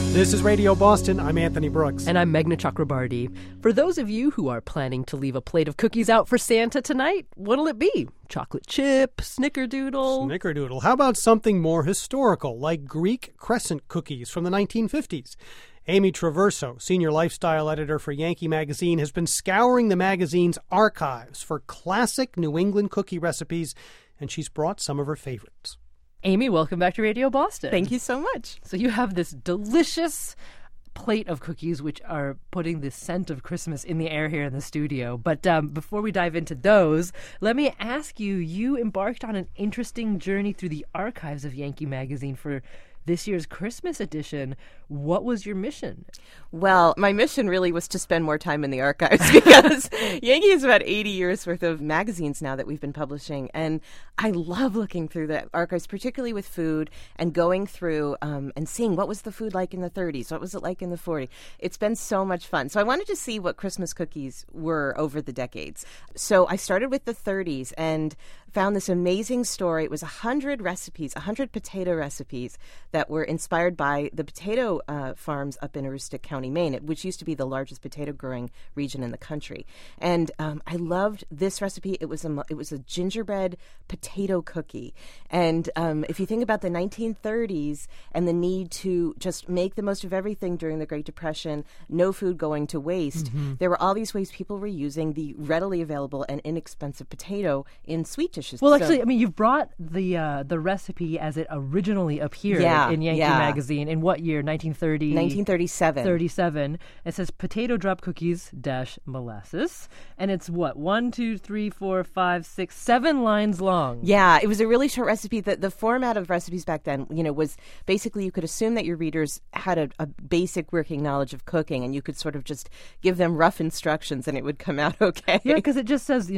This is Radio Boston. I'm Anthony Brooks. And I'm Meghna Chakrabarty. For those of you who are planning to leave a plate of cookies out for Santa tonight, what'll it be? Chocolate chip, snickerdoodle? Snickerdoodle. How about something more historical, like Greek crescent cookies from the 1950s? Amy Traverso, senior lifestyle editor for Yankee Magazine, has been scouring the magazine's archives for classic New England cookie recipes, and she's brought some of her favorites. Amy, welcome back to Radio Boston. Thank you so much. So you have this delicious plate of cookies which are putting the scent of Christmas in the air here in the studio. But before we dive into those, let me ask you, you embarked on an interesting journey through the archives of Yankee Magazine for this year's Christmas edition. What was your mission? Well, my mission really was to spend more time in the archives because Yankee has about 80 years worth of magazines now that we've been publishing. And I love looking through the archives, particularly with food, and going through and seeing what was the food like in the 30s, what was it like in the 40s. It's been so much fun. So I wanted to see what Christmas cookies were over the decades. So I started with the 30s and found this amazing story. It was 100 recipes, 100 potato recipes that were inspired by the potato farms up in Aroostook County, Maine, which used to be the largest potato growing region in the country. And I loved this recipe. It was a gingerbread potato cookie. And if you think about the 1930s and the need to just make the most of everything during the Great Depression, no food going to waste, there were all these ways people were using the readily available and inexpensive potato in sweet dishes. Well, actually, I mean, you've brought the recipe as it originally appeared in Yankee Magazine. In what year? 1930? 1937. 37. It says potato drop cookies - molasses. And it's what? 1, 2, 3, 4, 5, 6, 7 lines long. Yeah, it was a really short recipe. The format of recipes back then, was basically you could assume that your readers had a basic working knowledge of cooking, and you could sort of just give them rough instructions and it would come out okay. Yeah, because it just says,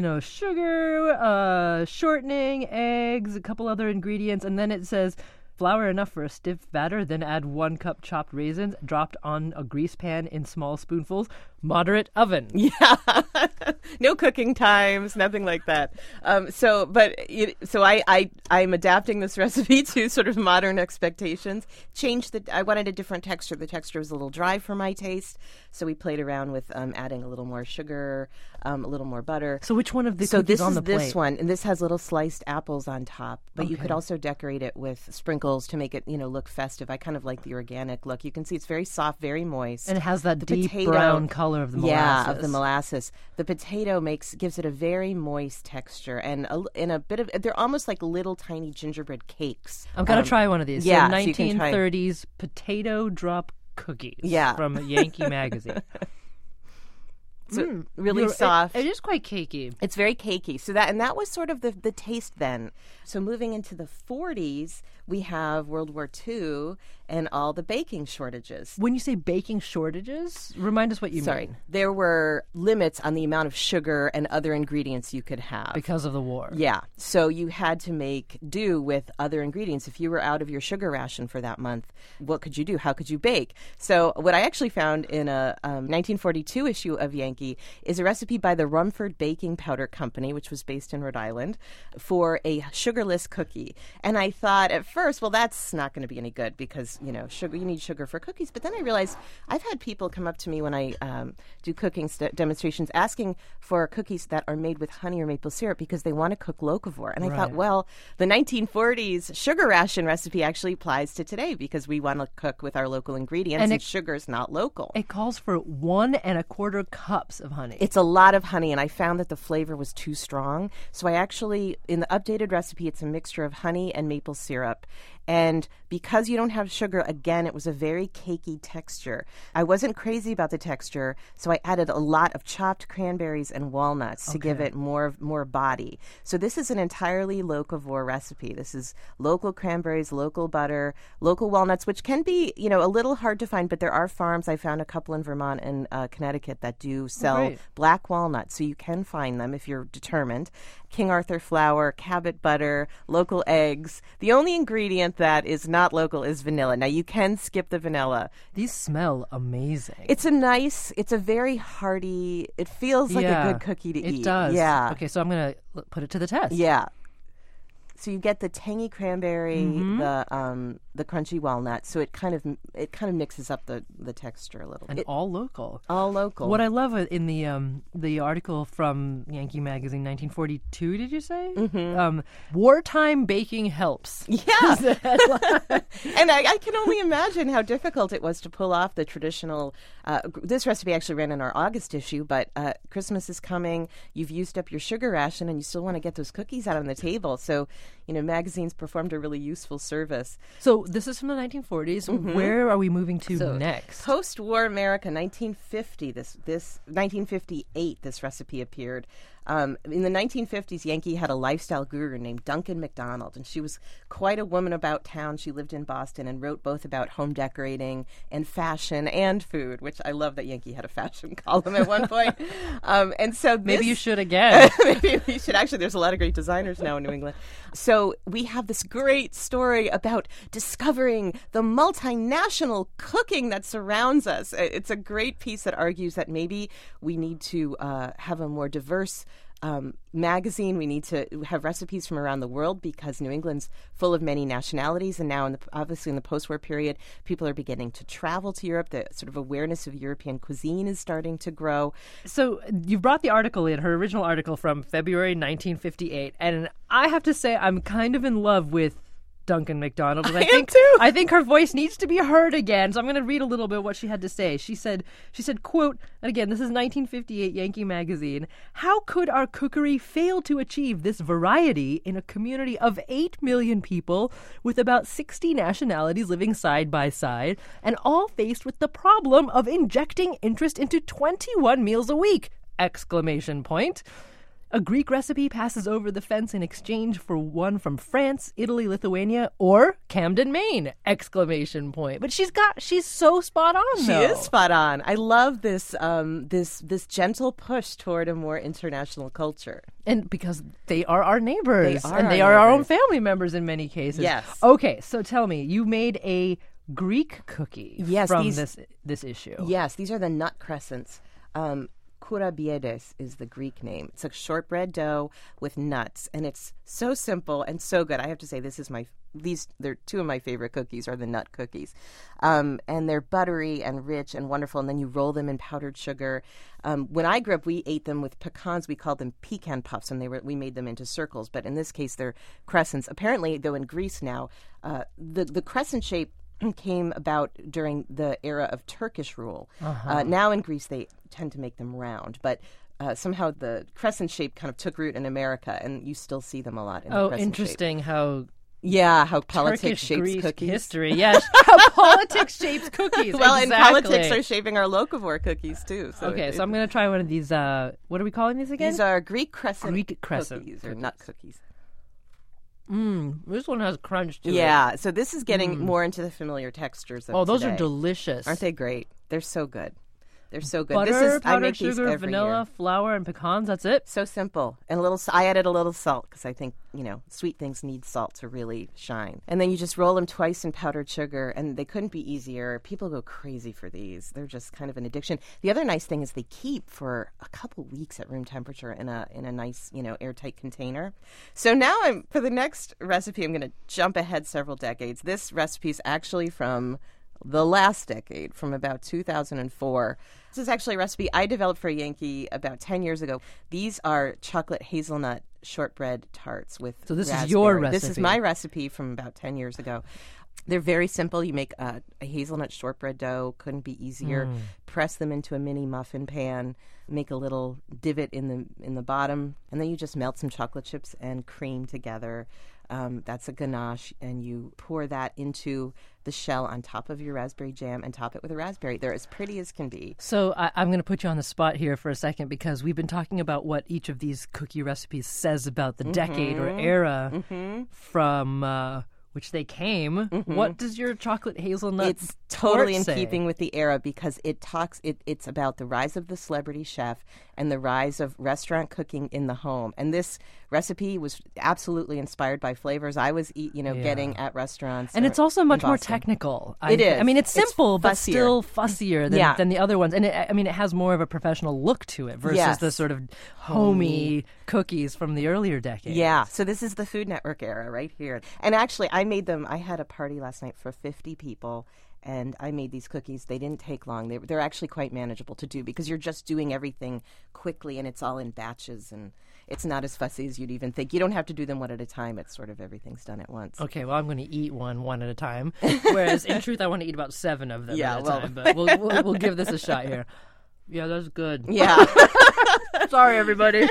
sugar, shortening, eggs, a couple other ingredients, and then it says flour enough for a stiff batter, then add 1 cup chopped raisins dropped on a grease pan in small spoonfuls. Moderate oven. Yeah. No cooking times, nothing like that. So I'm adapting this recipe to sort of modern expectations. I wanted a different texture. The texture was a little dry for my taste, so we played around with adding a little more sugar, a little more butter. So which one of the cookies on the plate? So this is this one, and this has little sliced apples on top, but you could also decorate it with sprinkles to make it, look festive. I kind of like the organic look. You can see it's very soft, very moist. And it has that deep brown color of the molasses. Yeah, of the molasses. The potato gives it a very moist texture, and they're almost like little tiny gingerbread cakes. I'm going to try one of these. Yeah, so 1930s potato drop cookies from Yankee Magazine. So really soft. It is quite cakey. It's very cakey. So that was sort of the taste then. So moving into the 40s, we have World War II and all the baking shortages. When you say baking shortages, remind us what you mean. There were limits on the amount of sugar and other ingredients you could have. Because of the war. Yeah. So you had to make do with other ingredients. If you were out of your sugar ration for that month, what could you do? How could you bake? So what I actually found in a 1942 issue of Yankee is a recipe by the Rumford Baking Powder Company, which was based in Rhode Island, for a sugarless cookie. And I thought at first, well, that's not going to be any good because, sugar, you need sugar for cookies. But then I realized I've had people come up to me when I do cooking demonstrations asking for cookies that are made with honey or maple syrup because they want to cook locavore. And I thought, well, the 1940s sugar ration recipe actually applies to today because we want to cook with our local ingredients and sugar's not local. It calls for 1 1/4 cups of honey. It's a lot of honey, and I found that the flavor was too strong. So I actually, in the updated recipe, it's a mixture of honey and maple syrup. And because you don't have sugar, again, it was a very cakey texture. I wasn't crazy about the texture, so I added a lot of chopped cranberries and walnuts to give it more body. So this is an entirely locavore recipe. This is local cranberries, local butter, local walnuts, which can be, a little hard to find, but there are farms. I found a couple in Vermont and Connecticut that do sell black walnuts, so you can find them if you're determined. King Arthur flour, Cabot butter, local eggs. The only ingredient that is not local is vanilla. Now, you can skip the vanilla. These smell amazing. It's a very hearty, it feels like a good cookie to eat. It does. Yeah. Okay, so I'm going to put it to the test. Yeah. So you get the tangy cranberry, the crunchy walnut. So it kind of mixes up the texture a little. And all local. All local. What I love in the article from Yankee Magazine, 1942, did you say? Wartime baking helps. Yeah. And I can only imagine how difficult it was to pull off the traditional. This recipe actually ran in our August issue, but Christmas is coming. You've used up your sugar ration, and you still want to get those cookies out on the table. So, magazines performed a really useful service. So this is from the 1940s. Where are we moving to next? Post-war America, 1950. 1958. This recipe appeared. In the 1950s, Yankee had a lifestyle guru named Duncan MacDonald, and she was quite a woman about town. She lived in Boston and wrote both about home decorating and fashion and food, which I love that Yankee had a fashion column at one point. And so maybe you should again. Maybe we should. Actually, there's a lot of great designers now in New England. So we have this great story about discovering the multinational cooking that surrounds us. It's a great piece that argues that maybe we need to have a more diverse magazine. We need to have recipes from around the world because New England's full of many nationalities, and now obviously in the post-war period, people are beginning to travel to Europe. The sort of awareness of European cuisine is starting to grow. So you brought the article in, her original article from February 1958, and I have to say I'm kind of in love with Duncan MacDonald. And I think her voice needs to be heard again. So I'm going to read a little bit of what she had to say. She said, quote, and again, this is 1958 Yankee Magazine, "How could our cookery fail to achieve this variety in a community of 8 million people with about 60 nationalities living side by side and all faced with the problem of injecting interest into 21 meals a week? Exclamation point. A Greek recipe passes over the fence in exchange for one from France, Italy, Lithuania, or Camden, Maine! Exclamation point. But she's so spot on, though. She is spot on. I love this this gentle push toward a more international culture. And because they are our neighbors. They are our own family members in many cases. Yes. Okay, so tell me, you made a Greek cookie from this issue. Yes, these are the nut crescents. Kourabiedes is the Greek name. It's a shortbread dough with nuts, and it's so simple and so good. I have to say, they're two of my favorite cookies are the nut cookies, and they're buttery and rich and wonderful. And then you roll them in powdered sugar. When I grew up, we ate them with pecans. We called them pecan puffs, and we made them into circles. But in this case, they're crescents. Apparently, though, in Greece now, the crescent shape came about during the era of Turkish rule. Now in Greece, they tend to make them round, but somehow the crescent shape kind of took root in America, and you still see them a lot in the crescent interesting shape. How politics shapes Greek cookies. History, yes. How politics shapes cookies. Well, exactly. And politics are shaping our locavore cookies, too. So so I'm going to try one of these, what are we calling these again? These are Greek crescent cookies, or nut cookies. This one has crunch to it. Yeah, so this is getting more into the familiar textures of those today. are delicious. Aren't they great? They're so good. They're so good. Butter, I powdered make these sugar, every vanilla, year. flour, and pecans. That's it. So simple. And I added a little salt because I think, sweet things need salt to really shine. And then you just roll them twice in powdered sugar, and they couldn't be easier. People go crazy for these. They're just kind of an addiction. The other nice thing is they keep for a couple weeks at room temperature in a nice, airtight container. So now for the next recipe, I'm going to jump ahead several decades. This recipe is actually from the last decade, from about 2004. This is actually a recipe I developed for Yankee about 10 years ago. These are chocolate hazelnut shortbread tarts with So this raspberry. is your recipe. This is my recipe from about 10 years ago. They're very simple. You make a hazelnut shortbread dough. Couldn't be easier. Press them into a mini muffin pan. Make a little divot in the bottom. And then you just melt some chocolate chips and cream together. That's a ganache, and you pour that into the shell on top of your raspberry jam and top it with a raspberry. They're as pretty as can be. So I'm going to put you on the spot here for a second because we've been talking about what each of these cookie recipes says about the decade or era from which they came. What does your chocolate hazelnut It's totally in say? keeping with the era because it's about the rise of the celebrity chef and the rise of restaurant cooking in the home. And this recipe was absolutely inspired by flavors I was getting at restaurants. And it's also much more Boston. technical. It is. I mean, it's simple, but fussier. still fussier than the other ones. And it has more of a professional look to it versus the sort of homey cookies from the earlier decades. Yeah, so this is the Food Network era right here. And actually, I made them. I had a party last night for 50 people, and I made these cookies. They didn't take long. They're actually quite manageable to do because you're just doing everything quickly, and it's all in batches, and it's not as fussy as you'd even think. You don't have to do them one at a time. It's sort of everything's done at once. Okay, well, I'm going to eat one at a time, whereas in truth, I want to eat about 7 of them at a time. But we'll give this a shot here. Yeah, that's good. Yeah. Sorry, everybody.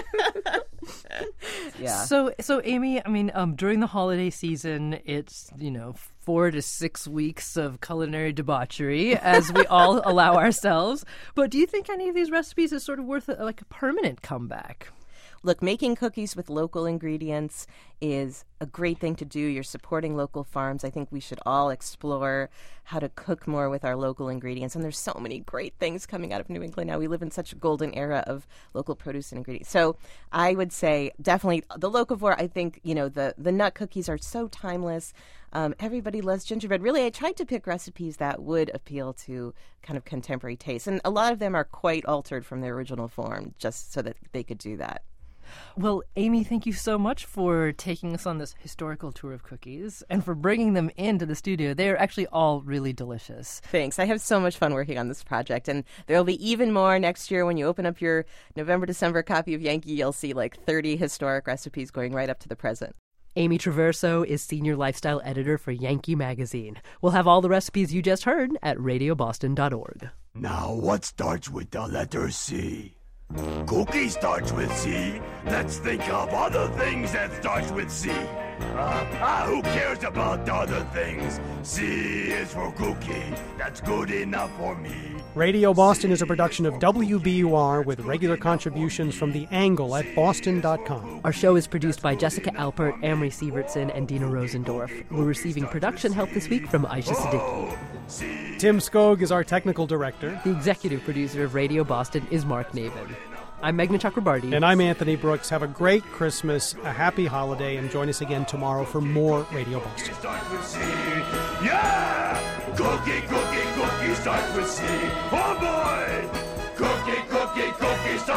Yeah. So Amy, I mean, during the holiday season, it's 4 to 6 weeks of culinary debauchery, as we all allow ourselves. But do you think any of these recipes is sort of worth a permanent comeback? Look, making cookies with local ingredients is a great thing to do. You're supporting local farms. I think we should all explore how to cook more with our local ingredients. And there's so many great things coming out of New England now. We live in such a golden era of local produce and ingredients. So I would say definitely the locavore. I think, the nut cookies are so timeless. Everybody loves gingerbread. Really, I tried to pick recipes that would appeal to kind of contemporary tastes. And a lot of them are quite altered from their original form just so that they could do that. Well, Amy, thank you so much for taking us on this historical tour of cookies and for bringing them into the studio. They are actually all really delicious. Thanks. I have so much fun working on this project, and there'll be even more next year. When you open up your November-December copy of Yankee, you'll see 30 historic recipes going right up to the present. Amy Traverso is Senior Lifestyle Editor for Yankee Magazine. We'll have all the recipes you just heard at radioboston.org. Now, what starts with the letter C? Cookie starts with C. Let's think of other things that starts with C. Who cares about the other things? C is for cookie. That's good enough for me. Radio Boston is a production of WBUR with regular contributions from The Angle at boston.com. Our show is produced by Jessica Alpert, Amory Sievertson, and Dina Rosendorf. We're receiving production help this week from Aisha Siddiqui. Tim Skog is our technical director. The executive producer of Radio Boston is Mark Navin. I'm Meghna Chakrabarti. And I'm Anthony Brooks. Have a great Christmas, a happy holiday, and join us again tomorrow for more Radio Boston. Start with C. Yeah! Cookie, cookie, cookie starts with C. Oh boy! Cookie, cookie, cookie